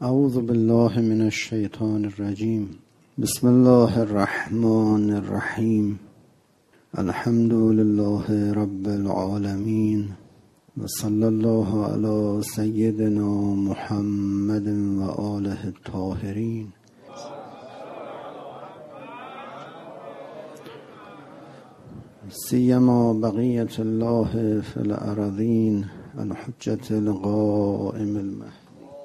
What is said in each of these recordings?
اعوذ بالله من الشیطان الرجیم. بسم الله الرحمن الرحیم. الحمد لله رب العالمین و صلی الله علی سیدنا محمد و آله الطاهرین. سیما بقیت الله فی الارضین الحجة القائم المهدی.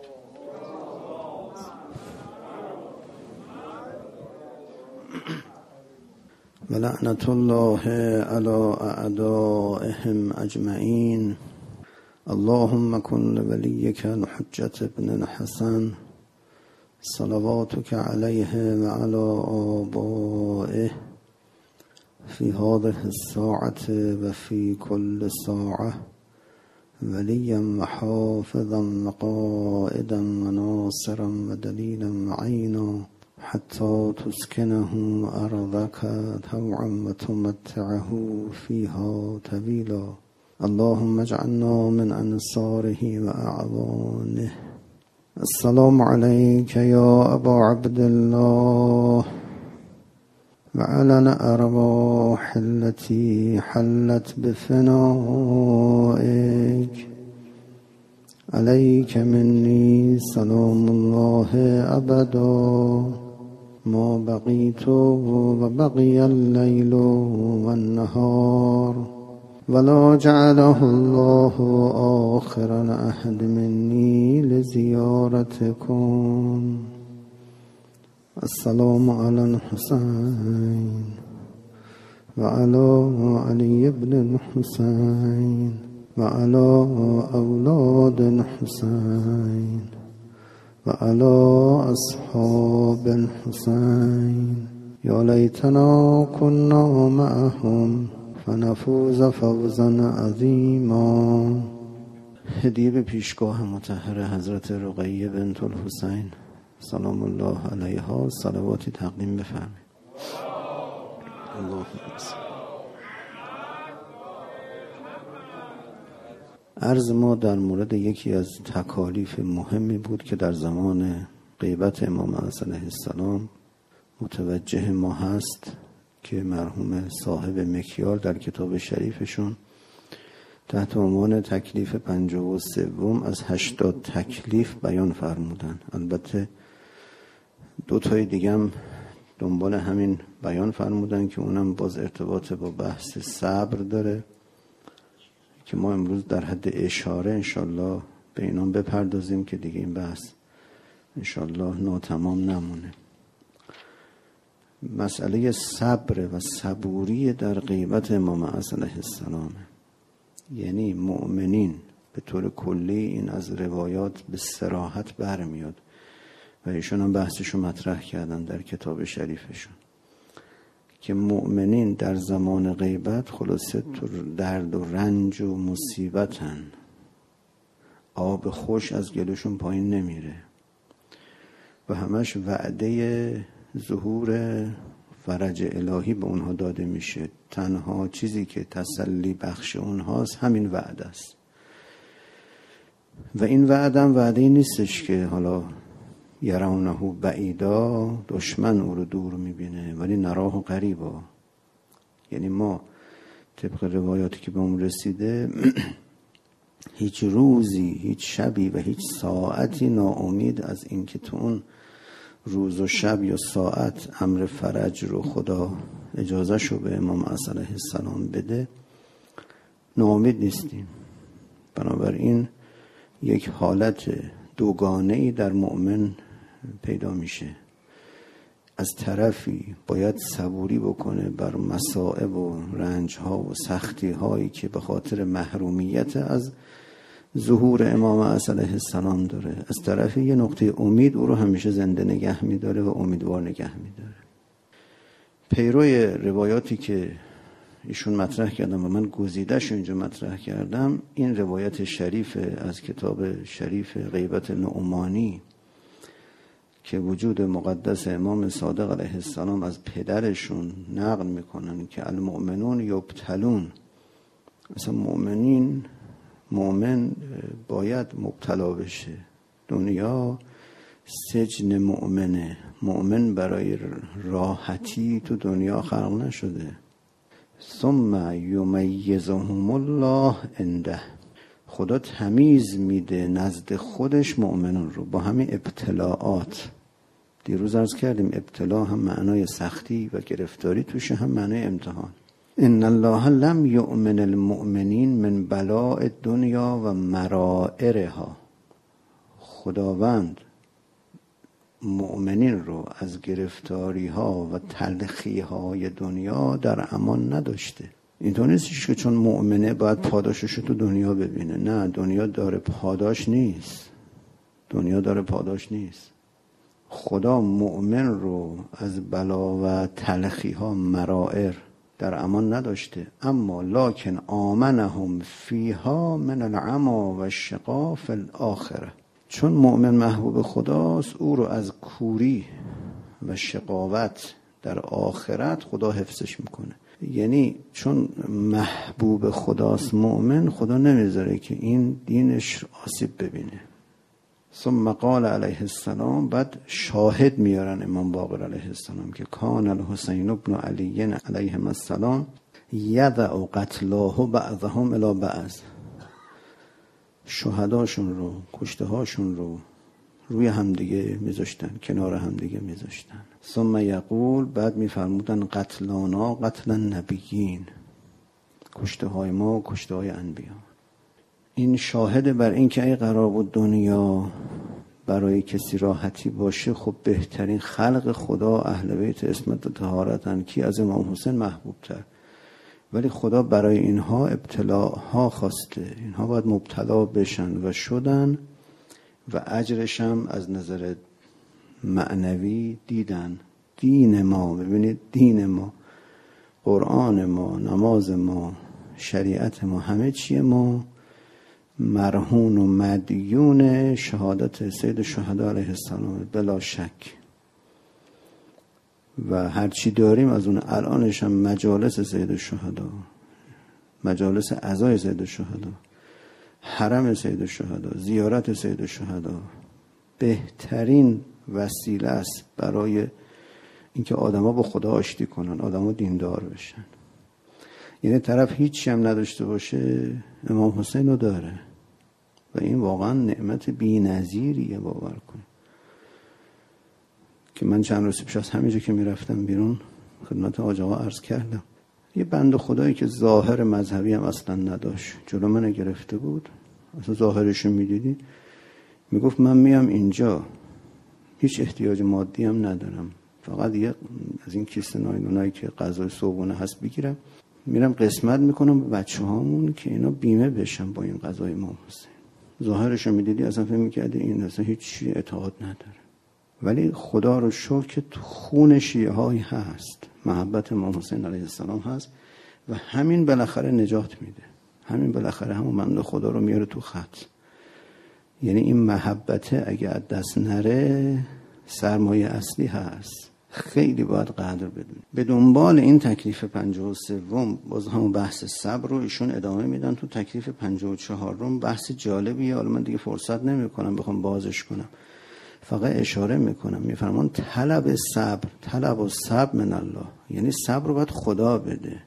ولعنة الله على أعدائهم أجمعين. اللهم كن لوليك الحجة ابن الحسن صلواتك عليه وعلى آبائه في هذه الساعة وفي كل ساعة وليا وحافظا وقائدا وناصرا ودليلا وعينا حتى تسكنه أرضك طوعا وتمتعه فيها طويلا. اللهم اجعلنا من أنصاره وأعوانه. السلام عليك يا أبا عبد الله وعلى الأرواح التي حلت بفنائك. عليك مني سلام الله أبدا ما بقيت وبقي الليل والنهار ولا جعله الله آخر العهد مني لزيارتكم. السلام على الحسين وعلى علي بن الحسين وعلى أولاد الحسين وعلى أصحاب الحسين. يا ليتنا كنا معهم فنفوز فوزا عظیما. هدیه به پیشگاه مطهر حضرت رقیه بنت الحسین سلام الله علیها صلواتی تقدیم بفرمایید. اللهم عرض ما در مورد یکی از تکالیف مهمی بود که در زمان غیبت امام علیه السلام متوجه ما هست که مرحوم صاحب مکیال در کتاب شریفشون تحت عنوان تکلیف 53 از 80 تکلیف بیان فرمودن. البته 2 تای دیگه هم دنبال همین بیان فرمودن که اونم باز ارتباط با بحث صبر داره که ما امروز در حد اشاره انشالله به اینام بپردازیم که دیگه این بحث انشالله ناتمام نمونه. مسئله صبر و صبوری در غیبت امام علیه السلام، یعنی مؤمنین به طور کلی این از روایات به صراحت برمیاد و ایشون هم بحثشو مطرح کردن در کتاب شریفشون که مؤمنین در زمان غیبت خلاصه تو درد و رنج و مصیبتن، آب خوش از گلوشون پایین نمیره و همش وعده ظهور فرج الهی به اونها داده میشه. تنها چیزی که تسلی بخش اونهاست همین وعده است و این وعده هم وعده نیستش که حالا یرونه بعیدا، دشمن او رو دور میبینه ولی نراه قریبا. یعنی ما طبق روایاتی که به اون رسیده هیچ روزی، هیچ شبی و هیچ ساعتی ناامید از این که تو اون روز و شب یا ساعت امر فرج رو خدا اجازه شو به امام علیه السلام بده ناامید نیستیم. بنابراین یک حالت دوگانه‌ای در مؤمن پیدا میشه. از طرفی باید صبوری بکنه بر مصائب و رنج‌ها و سختی‌هایی که به خاطر محرومیت از ظهور امام علیه السلام داره، از طرفی یه نقطه امید او رو همیشه زنده نگه می‌داره و امیدوار نگه می‌داره. پیروی روایاتی که ایشون مطرح کردم و من گزیده‌شو اینجا مطرح کردم، این روایت شریف از کتاب شریف غیبت نعمانی که وجود مقدس امام صادق علیه السلام از پدرشون نقل میکنن که المؤمنون یبتلون. مثلا مؤمن باید مبتلا بشه. دنیا سجن مؤمنه. مؤمن برای راحتی تو دنیا خلق نشده. ثم یمیزهم الله عنده. خدا تمیز میده نزد خودش مؤمنان رو با همین ابتلاعات. دیروز عرض کردیم ابتلا هم معنای سختی و گرفتاری توشه، هم معنای امتحان. ان الله لم یؤمن المؤمنین من بلاء الدنیا و مرائرها. خداوند مؤمنین رو از گرفتاری ها و تلخی های دنیا در امان نداشته. اینطور نیستش که چون مؤمنه باید پاداشش رو تو دنیا ببینه. نه، دنیا داره پاداش نیست. دنیا داره پاداش نیست. خدا مؤمن رو از بلا و تلخی ها مرائر در امان نداشته. اما لکن آمنهم فیها من العما و الشقا فی الاخره. چون مؤمن محبوب خداست، او رو از کوری و شقاوت در آخرت خدا حفظش میکنه. یعنی چون محبوب خداست مؤمن، خدا نمیذاره که این دینش آسیب ببینه. ثم قال علیه السلام، بعد شاهد میارن امام باقر علیه السلام که کان الحسین ابن علی علیهم السلام یدع قتلاه بعضهم الی بعض. شهداشون رو، کشته هاشون رو روی همدیگه میذاشتن، کنار همدیگه میذاشتن. ثم یقول، بعد میفرمودن قتلانا قتل النبیین. کشته های ما کشته های انبیا. این شاهد بر این که ای قرار بود دنیا برای کسی راحتی باشه، خب بهترین خلق خدا اهل بیت عصمت و طهارتن. کی از امام حسین محبوب تر؟ ولی خدا برای اینها ابتلاها خواسته. اینها باید مبتلا بشن و شدن و اجرش هم از نظر معنوی دیدن. دین ما، ببینید دین ما، قرآن ما، نماز ما، شریعت ما، همه چی ما مرهون و مدیون شهادت سید الشهدا علیه السلام بلا شک. و هرچی داریم از اون الانش هم مجالس سید الشهدا، مجالس عزای سید الشهدا، حرم سید الشهدا، زیارت سید الشهدا بهترین وسیله است برای اینکه آدما با خدا آشتی کنن، آدما دیندار بشن. یعنی طرف هیچی هم نداشته باشه امام حسین رو داره و این واقعا نعمت بی‌نظیریه. باور کن که من چند روز پیش از همینجا که میرفتم بیرون خدمت حاج آقا عرض کردم، یه بنده خدایی که ظاهر مذهبی هم اصلا نداشت جلو من گرفته بود. اصلا ظاهرشو میدیدی میگفت من میام اینجا هیچ احتیاج مادی هم ندارم، فقط یه از این کیسه نایلونایی که غذای صبحونه هست بگیرم، میرم قسمت میکنم به بچه هامون که اینا بیمه بشن با این غذای امام حسین. ظاهرشو میدیدی اصلا فکر میکردی این اصلا هیچ اعتقاد نداره. ولی خدا رو شکر که تو خون شیعه هایی هست، محبت امام حسین علیه السلام هست و همین بالاخره نجات میده. همین بالاخره همون بنده خدا رو میاره تو خط. یعنی این محبت اگه از دست نره سرمایه اصلی هست. خیلی باید قدر بدونیم. به دنبال این تکلیف 53 باز همون بحث صبر رو ایشون ادامه میدن. تو تکلیف 54 بحث جالبیه، حالا من دیگه فرصت نمیکنم بخوام بازش کنم، فقط اشاره میکنم. میفرمان طلب صبر، طلب و صبر من الله، یعنی صبر رو باید خدا بده.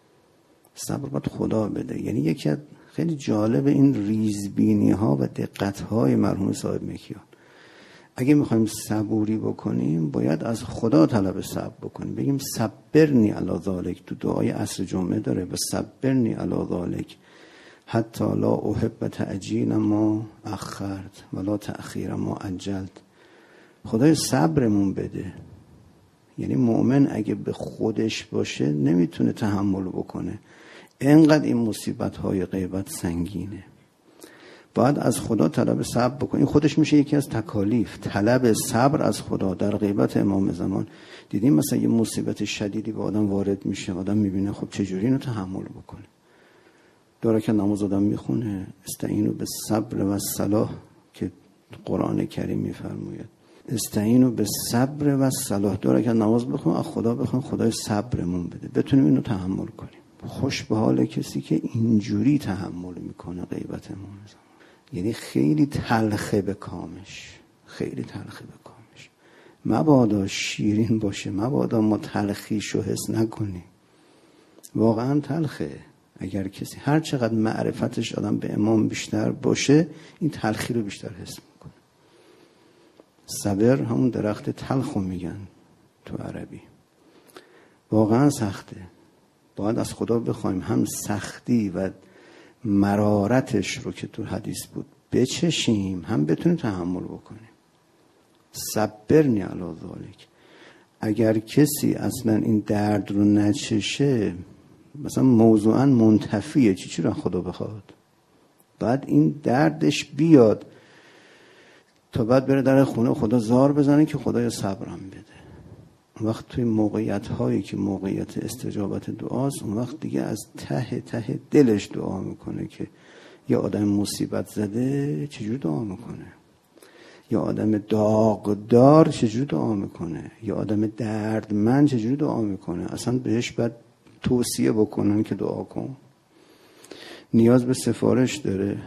صبر باید خدا بده. یعنی یکی از خیلی جالب این ریزبینی ها و دقت های مرحوم صاحب مکیان. اگه میخوایم صبوری بکنیم باید از خدا طلب صبر بکنیم. بگیم صبرنی علی ذالک، تو دعای عصر جمعه داره، و صبرنی علی ذالک حتی لا احب تعجیل ما اخرت ولا تأخیر ما عجلت. خدای صبرمون بده. یعنی مؤمن اگه به خودش باشه نمیتونه تحمل بکنه، اینقدر این مصیبت های غیبت سنگینه. باید از خدا طلب صبر بکنی. این خودش میشه یکی از تکالیف، طلب صبر از خدا در غیبت امام زمان. دیدیم مثلا یه مصیبت شدیدی به آدم وارد میشه، آدم میبینه خب چجوری اینو تحمل بکنه. داره که نماز آدم میخونه، استعینوا بالصبر و الصلاح که قرآن کریم میفرماید، استعینوا بالصبر و الصلاح. داره که نماز بخون، از خدا بخون خدای صبرمون بده بتونیم اینو تحمل کنیم. خوش به حال کسی که اینجوری تحمل میکنه غیبت امام زمان. یعنی خیلی تلخه به کامش، خیلی تلخی به کام میشه. مبادا شیرین باشه، مبادا ما تلخیشو حس نکنیم. واقعا تلخه. اگر کسی هر چقدر معرفتش آدم به امام بیشتر باشه، این تلخی رو بیشتر حس میکنه. صبر همون درخت تلخو میگن تو عربی. واقعا سخته. باید از خدا بخوایم هم سختی و مرارتش رو که تو حدیث بود بچشیم، هم بتونیم تحمل بکنیم. صبرنی علی ذالک. اگر کسی اصلا این درد رو نچشه، مثلا موضوعا منتفیه، چی رو خدا بخواد؟ بعد این دردش بیاد تا بعد بره در خونه خدا زار بزنه که خدایا صبرم بده. اون وقت توی موقعیت هایی که موقعیت استجابت دعاست، اون وقت دیگه از ته ته دلش دعا میکنه که یا آدم مصیبت زده چجور دعا میکنه، یا آدم داغدار چجور دعا میکنه، یا آدم دردمند چجور دعا میکنه. اصلا بهش باید توصیه بکنن که دعا کن. نیاز به سفارش داره؟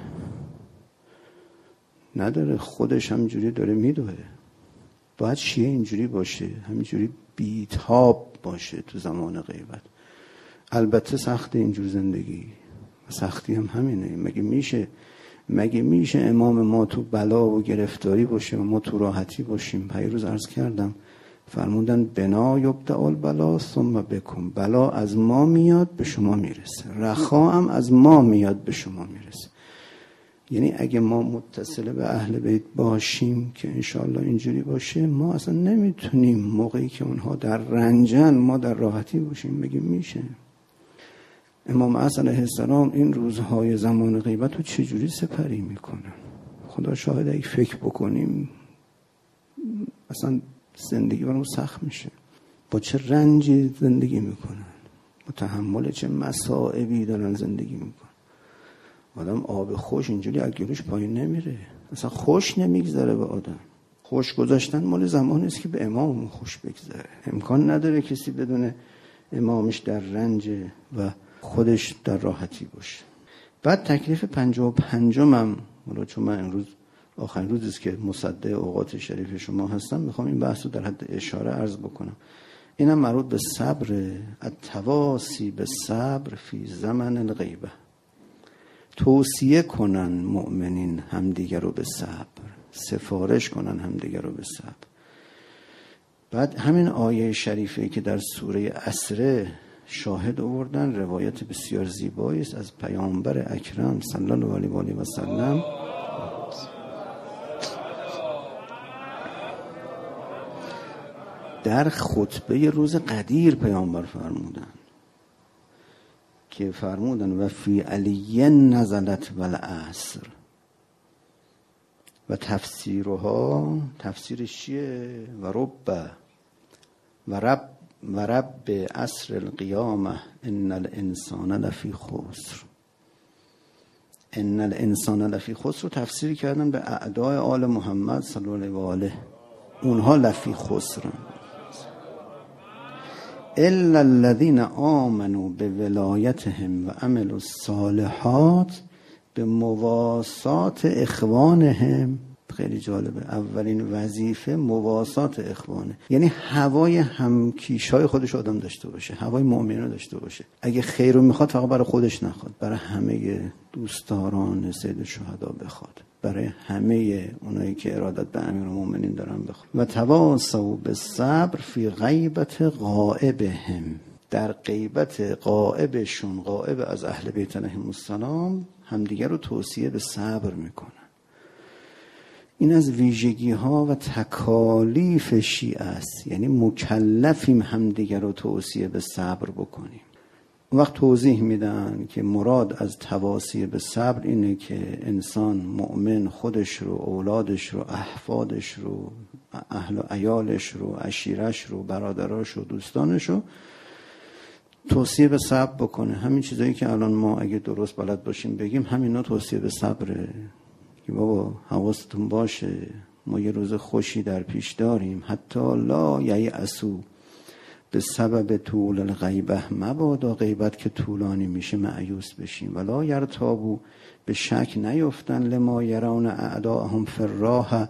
نداره، خودش همینجوری داره میدوه. باید شیعه اینجوری باشه، همینجوری بیتاب باشه تو زمان غیبت. البته سخت اینجور زندگی، سختی هم همینه. مگه میشه امام ما تو بلا و گرفتاری باشه و ما تو راحتی باشیم؟ پیروز عرض کردم، فرمودن بنا یبدأ البلا ثم بکم. بلا از ما میاد به شما میرسه، رخا هم از ما میاد به شما میرسه. یعنی اگه ما متصل به اهل بیت باشیم که انشاءالله اینجوری باشه، ما اصلا نمیتونیم موقعی که اونها در رنجن ما در راحتی باشیم. مگه میشه؟ امام حسن علیه السلام این روزهای زمان غیبت رو چجوری سپری میکنن؟ خدا شاهد اگه فکر بکنیم اصلا زندگی برام سخت میشه. با چه رنجی زندگی میکنن، با تحمل چه مصائبی دارن زندگی میکنن. آدم آب خوش اینجوری از گلوش پایین نمیره، اصلا خوش نمیگذره به آدم. خوش گذاشتن مال زمانی است که به امام خوش بگذره. امکان نداره کسی بدون امامش در رنج و خودش در راحتی باشه. بعد تکلیف 55م، چون من امروز آخرین روزی است که مصدق اوقات شریف شما هستم، میخوام این بحث رو در حد اشاره عرض بکنم. اینم مربوط به صبر، التواسی به صبر فی زمن الغیبه. توصیه کنن مؤمنین همدیگر رو به صبر، سفارش کنن همدیگر رو به صبر. بعد همین آیه شریفه که در سوره اسره شاهد آوردن، روایت بسیار زیبایی است از پیامبر اکرم صلی الله علیه و سلم. در خطبه روز قدیر پیامبر فرمودن که فرمودن و فی علی نزلت والعصر. و تفسیرها، تفسیرش چیه؟ و رب عصر القیامه ان الانسان لفی خسر. ان الانسان لفی خسر رو تفسیر کردن به اعدای آل محمد صلی الله علیه و آله. اونها لفی خسرن. الا الذين آمنوا بولایتهم و عملوا الصالحات به مواسات اخوانهم. خیلی جالبه، اولین وظیفه مواسات اخوانه، یعنی هوای همکیشای خودش آدم داشته باشه، هوای مؤمنین داشته باشه. اگه خیر رو میخواد فقط برای خودش نخواد، برای همه دوستداران سید الشهدا بخواد، برای همه اونایی که ارادت به امیرالمومنین دارن بخواد. و تواصوا بالصبر فی غیبت غائبهم. در غیبت غائبشون، غائب از اهل بیت علیهم السلام، همدیگر رو توصیه به صبر میکنن. این از ویژگی ها و تکالیف شیعه است، یعنی مکلفیم همدیگر رو توصیه به صبر بکنیم. اون وقت توضیح میدن که مراد از تواصی به صبر اینه که انسان مؤمن خودش رو، اولادش رو، احفادش رو، اهل و عیالش رو، عشیرش رو، برادراش رو، دوستانش رو توصیه به صبر بکنه. همین چیزایی که الان ما اگه درست بلد باشیم بگیم، همینا توصیه به صبره. که بابا حواستون باشه، ما یه روز خوشی در پیش داریم. حتی لا ییأسوا به سبب طول الغیبه، مبادا غیبت که طولانی میشه مایوس بشیم. ولا یرتابوا، به شک نیفتن، لما یرون اعداءهم فی الراحه،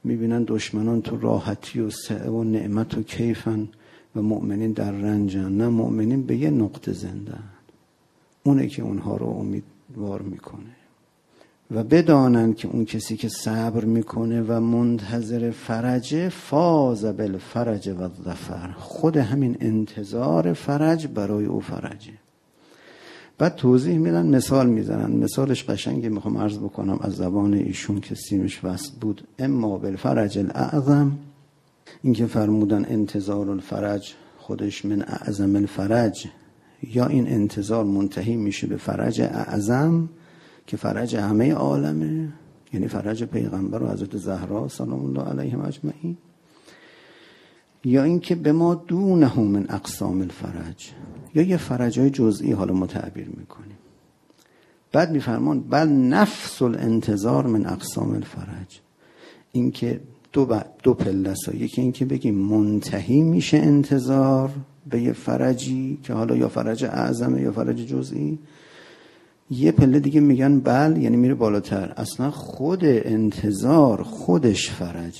میبینن دشمنان تو راحتی و سعه و نعمت و کیفن و مؤمنین در رنجن. نه، مؤمنین به یه نقطه زندن، اونه که اونها رو امیدوار میکنه. و بدانن که اون کسی که صبر میکنه و منتظر فرجه، فاز بالفرج و الظفر، خود همین انتظار فرج برای او فرجه. بعد توضیح میدن، مثال میزنن. مثالش قشنگه، میخوام عرض بکنم از زبان ایشون که سیمش وصل بود. اما بالفرج الاعظم، این که فرمودن انتظار الفرج خودش من اعظم الفرج، یا این انتظار منتهی میشه به فرج اعظم که فرج همه عالمه، یعنی فرج پیغمبر و حضرت زهرا سلام الله علیهم اجمعین، یا این که به ما دونه من اقسام الفرج، یا یه فرجای جزئی حالا ما تعبیر میکنیم. بعد میفرمان بل نفس الانتظار من اقسام الفرج، این که دو پلسا، یکی این که بگیم منتهی میشه انتظار به یه فرجی که حالا یا فرج اعظمه یا فرج جزئی، یه پله دیگه میگن بل، یعنی میره بالاتر، اصلا خود انتظار خودش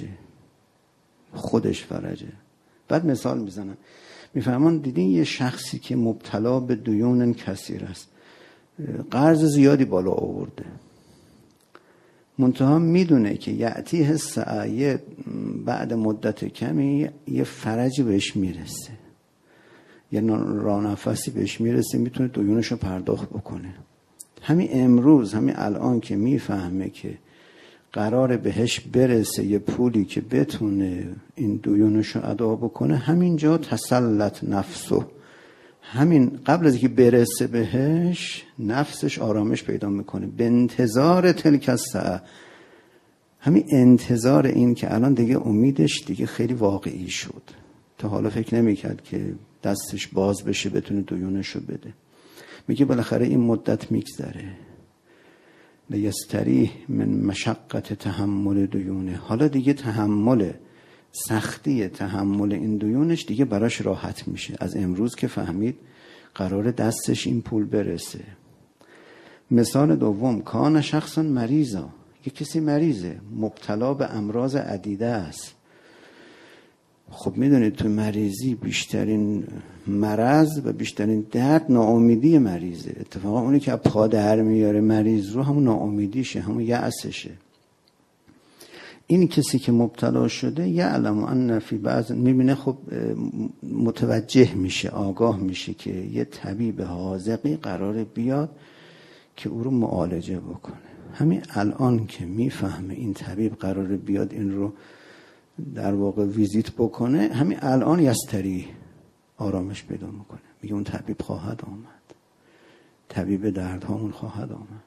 فرجه. بعد مثال میزنن، میفهمون دیدین یه شخصی که مبتلا به دیون کثیر است، قرض زیادی بالا آورده، منتها میدونه که یعطیه سعیه بعد مدت کمی یه فرجی بهش میرسه، یه رانفسی بهش میرسه، میتونه دیونش رو پرداخت بکنه. همین امروز، همین الان که میفهمه که قراره بهش برسه یه پولی که بتونه این دیونش رو ادا بکنه، همینجا تسلط نفسه، همین قبل از اینکه برسه بهش نفسش آرامش پیدا میکنه به انتظار تلک الساعه. همین انتظار این که الان دیگه امیدش دیگه خیلی واقعی شد، تا حالا فکر نمیکرد که دستش باز بشه بتونه دیونش رو بده. میگه بالاخره این مدت میگذره، لیستریح من مشقت تحمل دیونه، حالا دیگه سختی تحمل این دیونش دیگه براش راحت میشه، از امروز که فهمید قرار دستش این پول برسه. مثال دوم، کان شخص مریضا، یک کسی مریضه، مبتلا به امراض عدیده است. خب میدونید تو مریضی بیشترین مرض و بیشترین درد ناامیدی مریضه. اتفاقا اونی که پا در میاره مریض رو همون ناامیدیشه، همون یأسشه. این کسی که مبتلا شده یعلم ان فی بعض، میبینه، خب متوجه میشه، آگاه میشه که یه طبیب حاذقی قراره بیاد که او رو معالجه بکنه. همین الان که میفهمه این طبیب قراره بیاد این رو در واقع ویزیت بکنه، همین الان یستری آرامش پیدا میکنه، میگه اون طبیب خواهد آمد، طبیب دردهامون خواهد آمد.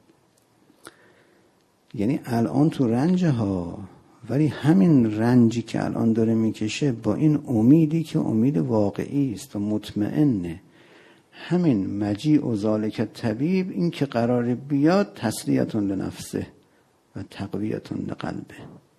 یعنی الان تو رنج ها، ولی همین رنجی که الان داره میکشه با این امیدی که امید واقعی است و مطمئنه، همین مجیء و ذالک الطبیب، این که قرار بیاد، تسلیتون لنفسه و تقویتون لقلبه.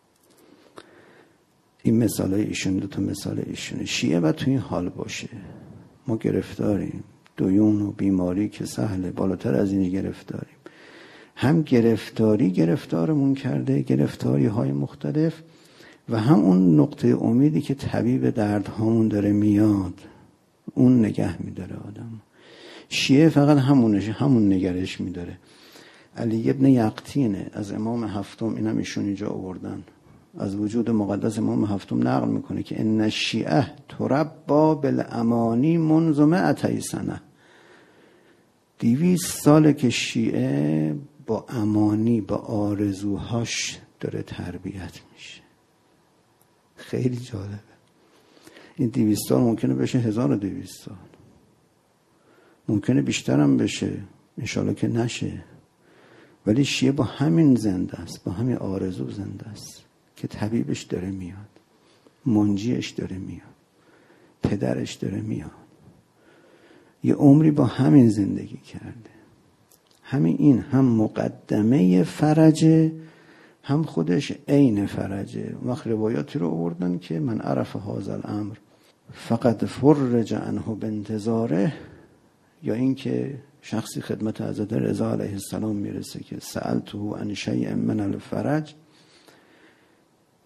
این مثالای ایشون، دو تا مثال ایشونه. شیعه و تو این حال باشه، ما گرفتاریم، دیون و بیماری که سهله، بالاتر از این گرفتاریم. هم گرفتارمون کرده، گرفتاری های مختلف، و هم اون نقطه امیدی که طبیب دردهامون داره میاد، اون نگه میداره آدم. شیعه فقط همون نگرش میداره. علی ابن یقطینه از امام هفتم، اینم ایشون اینجا آوردن، از وجود مقدس امام هفتم نقل میکنه که ان الشیعه تربا بالامانی منذ 200 سنه. 200 ساله که شیعه با امانی، با آرزوهاش داره تربیت میشه. خیلی جالبه. این 200 سال ممکنه بشه 1200 سال، ممکنه بیشتر هم بشه، انشالله که نشه. ولی شیعه با همین زنده است، با همین آرزو زنده است که طبیبش داره میاد، منجیش داره میاد، پدرش داره میاد. یه عمری با همین زندگی کرده. همین این هم مقدمه فرجه، هم خودش عین فرجه. وقت روایاتی رو آوردن که من عرف هذا الامر فقط فرج عنه بانتظاره، یا این که شخصی خدمت حضرت رضا علیه السلام میرسه که سألته عن شیء من الفرج،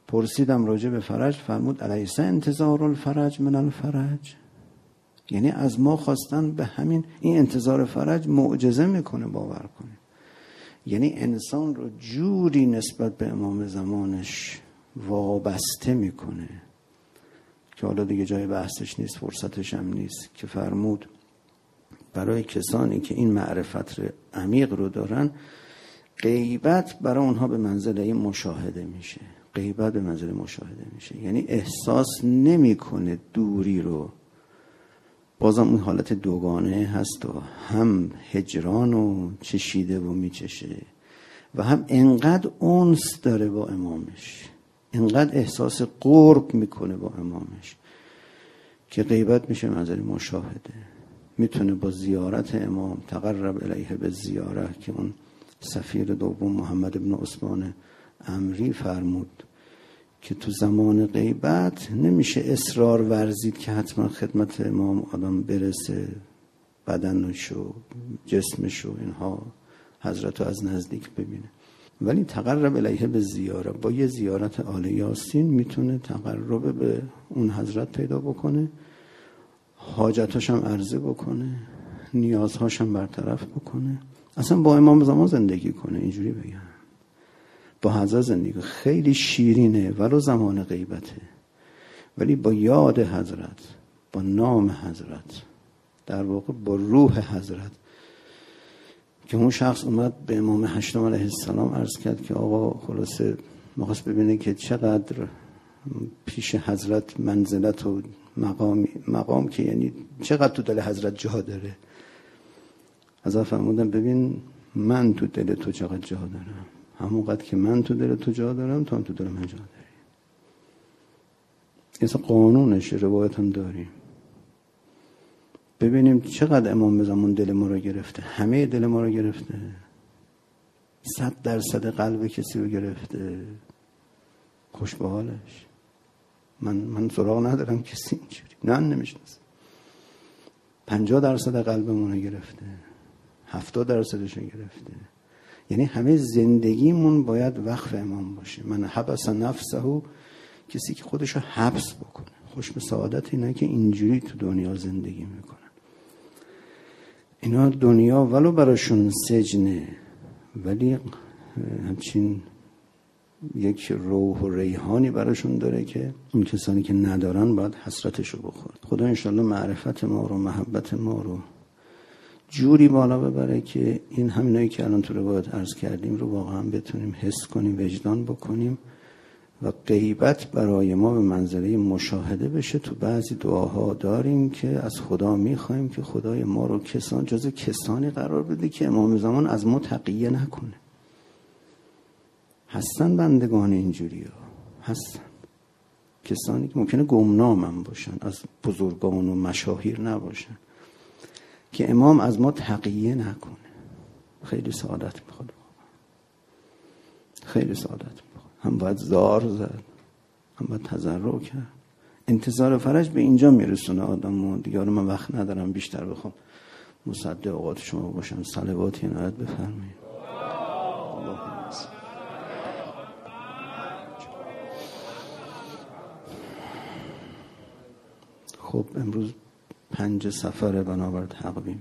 پرسیدم راجع به فرج، فرمود الیس انتظار الفرج من الفرج، یعنی از ما خواستن به همین، این انتظار فرج معجزه میکنه، باور کنید. یعنی انسان رو جوری نسبت به امام زمانش وابسته میکنه که حالا دیگه جای بحثش نیست، فرصتش هم نیست، که فرمود برای کسانی که این معرفت عمیق رو دارن، غیبت برای اونها به منزله مشاهده میشه. غیبت به منزله مشاهده میشه، یعنی احساس نمیکنه دوری رو. بازم اون حالت دوگانه هست و هم هجران و چشیده و میچشه و هم انقدر انس داره با امامش، انقدر احساس قرب میکنه با امامش که غیبت میشه منزله مشاهده. میتونه با زیارت امام تقرب الیه به زیاره که اون سفیر دوم محمد ابن عثمان امری فرمود که تو زمان غیبت نمیشه اصرار ورزید که حتما خدمت امام آدم برسه، بدنش و جسمش و اینها حضرت رو از نزدیک ببینه، ولی تقرب الیه به زیاره، با یه زیارت آل یاسین میتونه تقرب به اون حضرت پیدا بکنه، حاجتاش هم عرضه بکنه، نیازهاش هم برطرف بکنه، اصلا با امام زمان زندگی کنه. اینجوری بگم با حضرت زندگی. خیلی شیرینه ولو زمان غیبته، ولی با یاد حضرت، با نام حضرت، در واقع با روح حضرت. که اون شخص اومد به امام هشتم علیه السلام عرض کرد که آقا خلاصه می‌خواست ببینه که چقدر پیش حضرت منزلت و مقام که یعنی چقدر تو دل حضرت جا داره. حضرت فرمودن ببین من تو دل تو چقدر جا دارم، همونقدر که من تو دل تو جا دارم تو هم تو دل من جا داری. اصلا قانونش، روایت هم داریم. ببینیم چقدر امام زمان دل ما رو گرفته. همه دل ما رو گرفته، 100% قلب کسی رو گرفته. خوش به حالش. من سراغ ندارم کسی اینجوری، نه نمیشناسم. 50% قلبمون رو گرفته، 70%ش رو گرفته. یعنی همه زندگیمون باید وقف امام باشه. من حبس نفسه، کسی که خودش رو حبس بکنه. خوش به سعادت اینا که اینجوری تو دنیا زندگی میکنن. اینا دنیا ولو براشون سجنه، ولی همچین یک روح و ریحانی براشون داره که اون کسانی که ندارن باید حسرتشو بخورن. خدا انشالله معرفت ما رو، محبت ما رو جوری بالا ببره که این همینایی که الان تو روایت عرض کردیم رو واقعا بتونیم حس کنیم، وجدان بکنیم و غیبت برای ما به منزله مشاهده بشه. تو بعضی دعاها داریم که از خدا میخوایم که خدای ما رو جز کسانی قرار بده که امام زمان از ما تقیه نکنه. هستن بندگان اینجوری ها، هستن کسانی که ممکنه گمنام هم باشن، از بزرگان و مشاهیر نباشن، که امام از ما تقیه نکنه. خیلی سعادت میخواد، خیلی سعادت میخواد. هم باید زار زد، هم باید تضرع کرد. انتظار فرج به اینجا میرسونه آدم و دیگه. من وقت ندارم بیشتر بخوام مصدق اوقات شما باشم. صلواتی عنایت بفرمایید. خب امروز 5 صفر بنابر تقویم.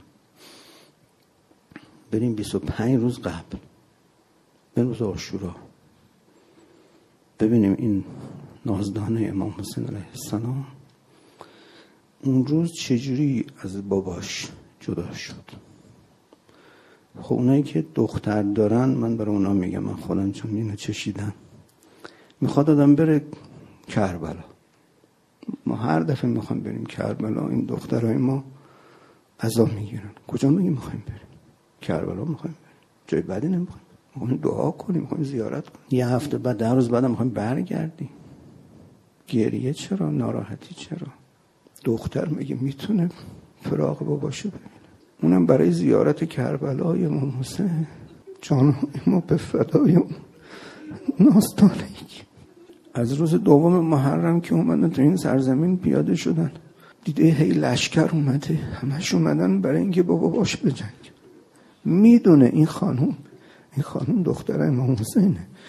بریم 25 روز قبل، به روز عاشورا، ببینیم این نازدانه امام حسین علیه السلام اون روز چجوری از باباش جدا شد. خب اونایی که دختر دارن، من برای اونا میگم، من خودم چون اینو چشیدم، میخواد آدم بره کربلا. ما هر دفعه میخوایم بریم کربلا، این دخترای ما عذاب میگیرن. کجا میخوایم بریم؟ کربلا میخوایم بریم، جای بدی نمیخوایم. میخوایم دعا کنیم، میخوایم زیارت کنیم. یه هفته بعد، 10 روز بعد میخوایم برگردیم. گریه چرا؟ ناراحتی چرا؟ دختر میگه میتونه فراق باباشو ببینه، اونم برای زیارت کربلای امام حسین. جان ما به فدای اون نازدانگی. از روز دوم محرم که اومدن تو این سرزمین پیاده شدن، دیده هی لشکر اومده، همش اومدن برای اینکه بابا باشه به جنگ. میدونه این خانوم دختر امام حسینه،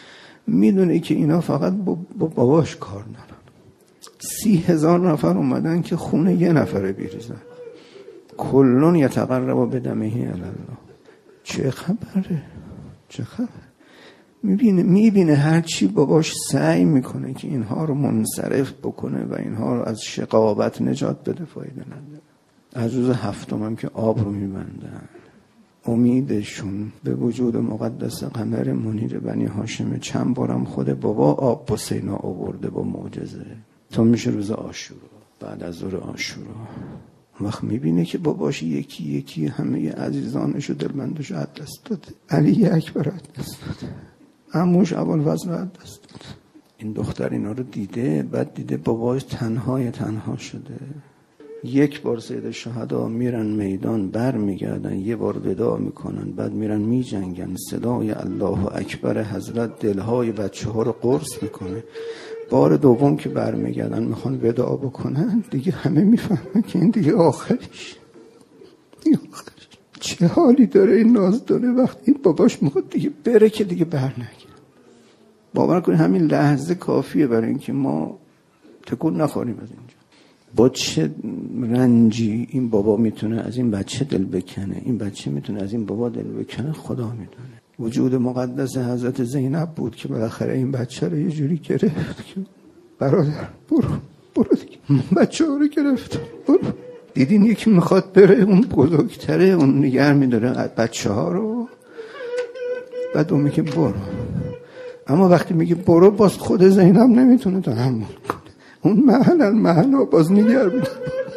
میدونه که اینا فقط با باباش کار ندارن. 30,000 نفر اومدن که خونه یه نفره بریزن. کلون یتقرب بدمه الی الله. چه خبره؟ چه خبره؟ میبینه هر چی باباش سعی میکنه که اینها رو منصرف بکنه و اینها رو از شقاوت نجات بده، فایده نداره. از روز 7 هم که آب رو میبندن، امیدشون به وجود مقدس قمر منیر بنی هاشم. چند بارم خود بابا آب با سینا آورده با معجزه. تا میشه روز عاشورا، بعد از ظهر عاشورا وقت میبینه که باباش یکی یکی همه عزیزانشو دلبندشو از دست داده. علی اکبر از دست داده، عموش ابوالفضل از دست داده. این دختر اینا رو دیده، بعد دیده باباش تنها شده. یک بار سید شهدا میرن میدان، بر میگردن، یه بار وداع میکنن، بعد میرن میجنگن. صدای الله اکبر حضرت دلهای بچه ها رو قرص میکنه. بار دوم که بر میگردن میخوان وداع بکنن، دیگه همه میفهمن که این دیگه آخرش. چه حالی داره این نازدانه وقتی این باباش میخواد دیگه بره که دیگه بر نگیرن. باور کنید همین لحظه کافیه برای اینکه ما تکون نخوریم از اینجا. با چه رنجی این بابا میتونه از این بچه دل بکنه، این بچه میتونه از این بابا دل بکنه، خدا میدونه. وجود مقدس حضرت زینب بود که بالاخره این بچه رو یه جوری گرفت که برادر برو دیگه، بچه ها رو گرفت، برو. دیدین یکی میخواد بره، اون بزرگتره، اون نگه میداره بچه ها رو، بعد اون میگه برو. اما وقتی میگه برو باز خود زینب نمیتونه تحمل کنه، اون محل باز نگر میداره.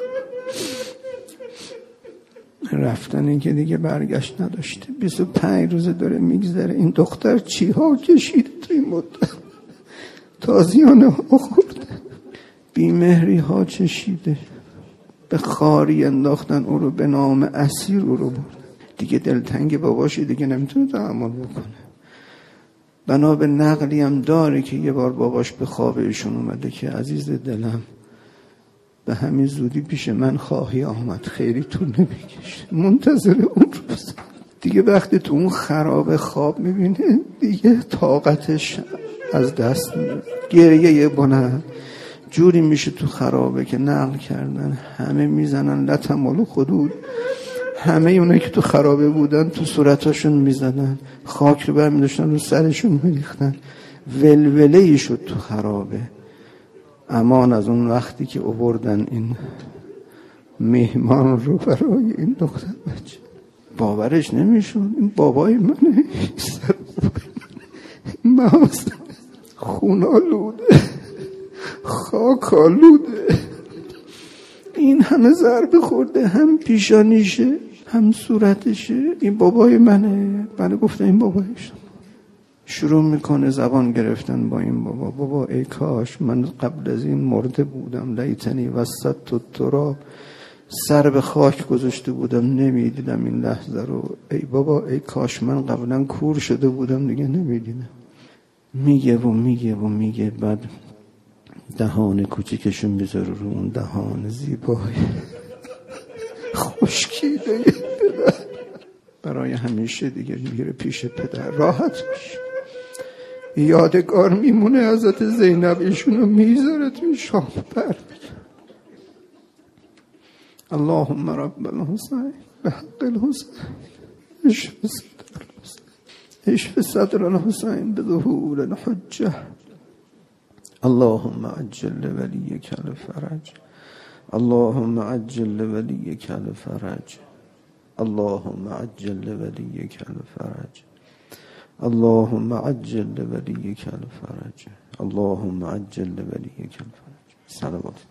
رفتن این که دیگه برگشت نداشته. 25 روزه داره میگذره. این دختر چی ها کشیده تو این مدت، تازیانه ها خورده، بیمهری ها چشیده، به خاری انداختن او رو، به نام اسیر او رو برد. دیگه دلتنگ باباشه، دیگه نمیتونه تحمل بکنه. بنا به نقلی هم داره که یه بار باباش به خواب ایشون اومده که عزیز دلم به همین زودی پیش من خواهی آمد، خیلی طول نمیکشه، منتظر اون روز. دیگه وقتی تو اون خراب خواب میبینه دیگه طاقتش از دست میره. گریه بلند جوری میشه تو خرابه که نقل کردن همه میزنن لطمال خدود. همه اونه که تو خرابه بودن تو صورتاشون میزدن، خاک رو برمیداشتن رو سرشون میریختن. ولوله ای شد تو خرابه. امان از اون وقتی که آوردن این مهمان رو برای این دختر بچه. باورش نمیشد این بابای منه، سر بابای منه، مغز خونالوده، خاکالوده، این همه ضربه خورده، هم پیشانیشه هم صورتشه، این بابای منه. بله گفته این بابایش. شروع میکنه زبان گرفتن با این بابا. بابا ای کاش من قبل از این مرده بودم، لیتنی وسط التراب، سر به خاک گذاشته بودم نمیدیدم این لحظه رو. ای بابا ای کاش من قبلا کور شده بودم دیگه نمیدیدم. میگه بعد دهان کوچیکشون میذاره رو اون دهان زیبای خشکیده پدر. برای همیشه دیگه میره پیش پدر، راحت میشه. یادگار میمونه حضرت زینب ایشونو میذاره توی شام پر. اللهم رب الحسین به حق الحسین اشف صدر الحسین به ظهور الحجه. اللهم عجل لولیک الفرج، اللهم عجل لولیک الفرج، اللهم عجل لولیک الفرج، اللهم عجل لولیک الفرج، اللهم عجل لولیک الفرج. صلوات.